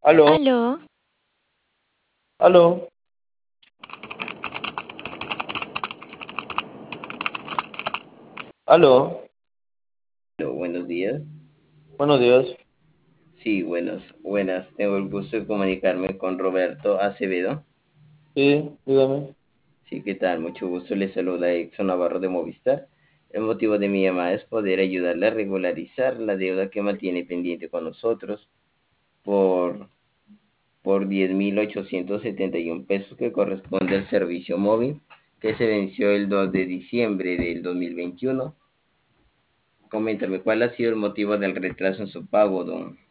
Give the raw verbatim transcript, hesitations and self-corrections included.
Aló, Aló, aló, aló. Aló, buenos días. Buenos días. Sí, buenos, buenas. Tengo el gusto de comunicarme con Roberto Acevedo. Sí, dígame. Sí, ¿qué tal? Mucho gusto. Le saluda Exxon Navarro de Movistar. El motivo de mi llamada es poder ayudarle a regularizar la deuda que mantiene pendiente con nosotros por, por diez mil ochocientos setenta y uno pesos que corresponde al servicio móvil que se venció el dos de diciembre del dos mil veintiuno. Coméntame, ¿cuál ha sido el motivo del retraso en su pago, don?